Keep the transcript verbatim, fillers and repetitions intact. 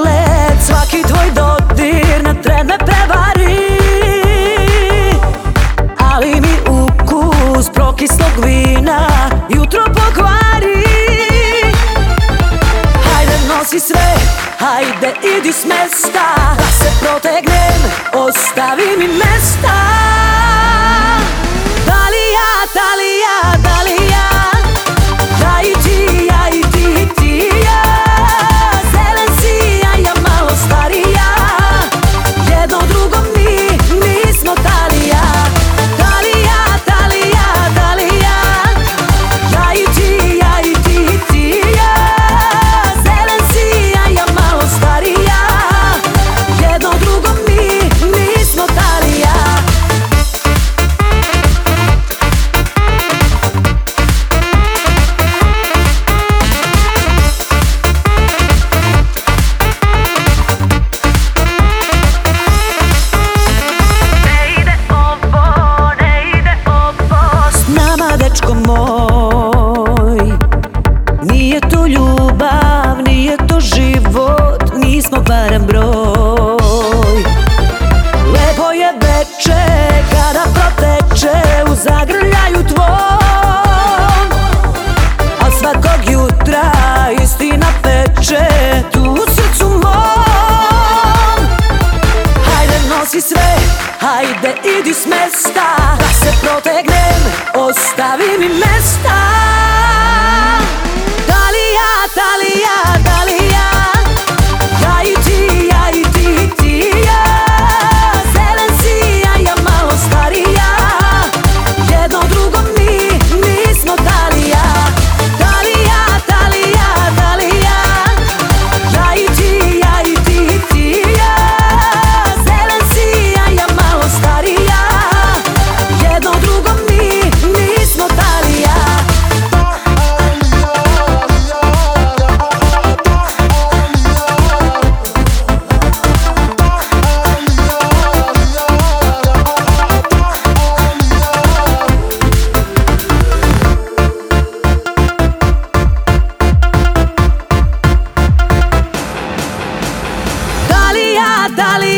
pogled, svaki tvoj dodir na tren me prevari. Ali mi ukus prokislog vina jutro pokvari. Hajde nosi sve, hajde idi s mesta, da se protegnem, ostavi mi mesta. Da li ja, da li ja, da li ja, da i ti, ja i ti, i ti ja. Zelen si, a ja malo starija, jedno drugo mi nismo talija. Da li ja, da li ja, da li ja, da i ti, ja i ti, i ti ja. Zelen si, a ja malo starija, jedno drugo mi nismo talija. Dečko moj, nije to ljubav, nije to život, nismo barem broj. Lepo je veče kada proteče u zagrljaju tvom, a svakog jutra istina peče tu u srcu mom. Hajde nosi sve, hajde idi s mesta, da se protegnem, ostavi mi mesta. Da li ja, da li ja, da li ja, da i ti, ja i ti, i ti ja. Zelen si, a ja malo starija, jedno drugo mi nismo talija. Da li ja, da li ja, da li ja, da i ti, ja i ti, i ti ja. Zelen si, a ja malo starija, jedno drugo mi nismo talija. Da li ja, da li